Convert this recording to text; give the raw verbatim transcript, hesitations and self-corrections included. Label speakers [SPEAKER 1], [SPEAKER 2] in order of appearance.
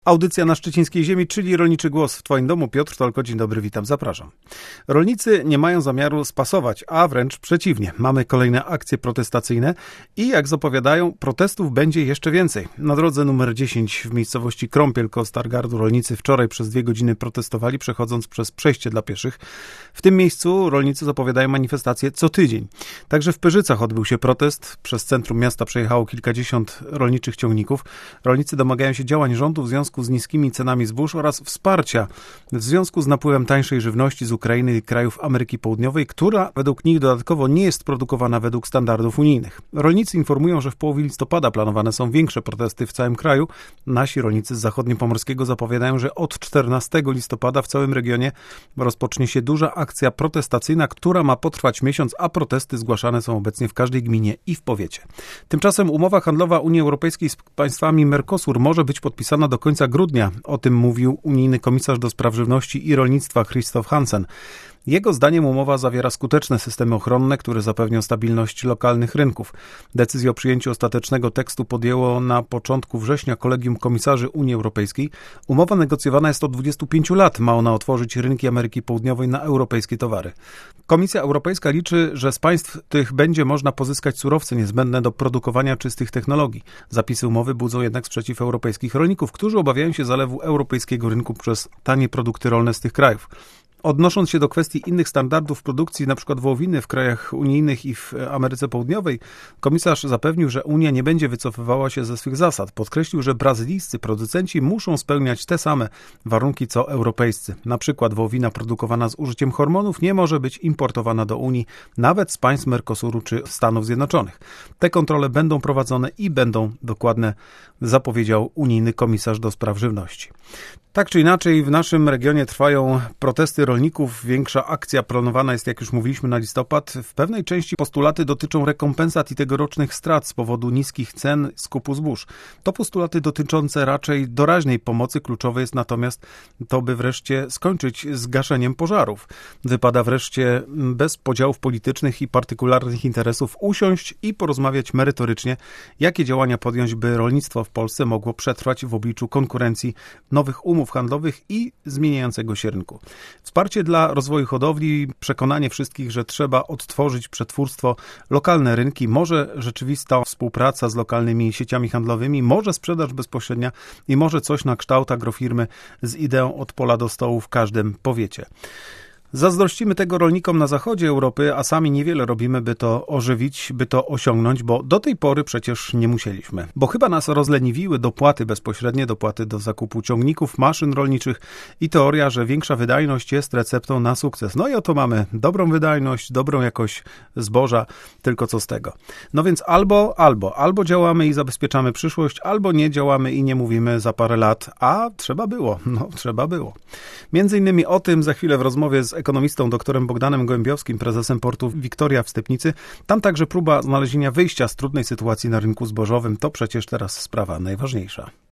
[SPEAKER 1] Audycja na Szczecińskiej Ziemi, czyli Rolniczy Głos w Twoim domu. Piotr Tolko, dzień dobry, witam, zapraszam. Rolnicy nie mają zamiaru spasować, a wręcz przeciwnie. Mamy kolejne akcje protestacyjne i jak zapowiadają, protestów będzie jeszcze więcej. Na drodze numer dziesięć w miejscowości Krąpiel koło Stargardu rolnicy wczoraj przez dwie godziny protestowali, przechodząc przez przejście dla pieszych. W tym miejscu rolnicy zapowiadają manifestacje co tydzień. Także w Pyrzycach odbył się protest. Przez centrum miasta przejechało kilkadziesiąt rolniczych ciągników. Rolnicy domagają się działań rządu w związku z niskimi cenami zbóż oraz wsparcia w związku z napływem tańszej żywności z Ukrainy i krajów Ameryki Południowej, która według nich dodatkowo nie jest produkowana według standardów unijnych. Rolnicy informują, że w połowie listopada planowane są większe protesty w całym kraju. Nasi rolnicy z zachodniopomorskiego zapowiadają, że od czternastego listopada w całym regionie rozpocznie się duża akcja protestacyjna, która ma potrwać miesiąc, a protesty zgłaszane są obecnie w każdej gminie i w powiecie. Tymczasem umowa handlowa Unii Europejskiej z państwami Mercosur może być podpisana do końca grudnia. O tym mówił unijny komisarz do spraw żywności i rolnictwa Christoph Hansen. Jego zdaniem umowa zawiera skuteczne systemy ochronne, które zapewnią stabilność lokalnych rynków. Decyzję o przyjęciu ostatecznego tekstu podjęło na początku września Kolegium Komisarzy Unii Europejskiej. Umowa negocjowana jest od dwudziestu pięciu lat. Ma ona otworzyć rynki Ameryki Południowej na europejskie towary. Komisja Europejska liczy, że z państw tych będzie można pozyskać surowce niezbędne do produkowania czystych technologii. Zapisy umowy budzą jednak sprzeciw europejskich rolników, którzy obawiają się zalewu europejskiego rynku przez tanie produkty rolne z tych krajów. Odnosząc się do kwestii innych standardów produkcji, np. wołowiny w krajach unijnych i w Ameryce Południowej, komisarz zapewnił, że Unia nie będzie wycofywała się ze swych zasad. Podkreślił, że brazylijscy producenci muszą spełniać te same warunki co europejscy. Na przykład wołowina produkowana z użyciem hormonów nie może być importowana do Unii, nawet z państw Mercosuru czy Stanów Zjednoczonych. Te kontrole będą prowadzone i będą dokładne, zapowiedział unijny komisarz do spraw żywności. Tak czy inaczej, w naszym regionie trwają protesty rolników. Większa akcja planowana jest, jak już mówiliśmy, na listopad. W pewnej części postulaty dotyczą rekompensat i tegorocznych strat z powodu niskich cen skupu zbóż. To postulaty dotyczące raczej doraźnej pomocy. Kluczowe jest natomiast to, by wreszcie skończyć z gaszeniem pożarów. Wypada wreszcie bez podziałów politycznych i partykularnych interesów usiąść i porozmawiać merytorycznie, jakie działania podjąć, by rolnictwo w Polsce mogło przetrwać w obliczu konkurencji nowych umów handlowych i zmieniającego się rynku. Wsparcie dla rozwoju hodowli, przekonanie wszystkich, że trzeba odtworzyć przetwórstwo, lokalne rynki, może rzeczywista współpraca z lokalnymi sieciami handlowymi, może sprzedaż bezpośrednia i może coś na kształt agrofirmy z ideą od pola do stołu w każdym powiecie. Zazdrościmy tego rolnikom na zachodzie Europy, a sami niewiele robimy, by to ożywić, by to osiągnąć, bo do tej pory przecież nie musieliśmy. Bo chyba nas rozleniwiły dopłaty bezpośrednie, dopłaty do zakupu ciągników, maszyn rolniczych i teoria, że większa wydajność jest receptą na sukces. No i oto mamy dobrą wydajność, dobrą jakość zboża, tylko co z tego. No więc albo, albo, albo działamy i zabezpieczamy przyszłość, albo nie działamy i nie mówimy za parę lat, a trzeba było, no trzeba było. Między innymi o tym za chwilę w rozmowie z ekonomistą doktorem Bogdanem Gołębiowskim, prezesem portu Wiktoria w Stepnicy. Tam także próba znalezienia wyjścia z trudnej sytuacji na rynku zbożowym. To przecież teraz sprawa najważniejsza.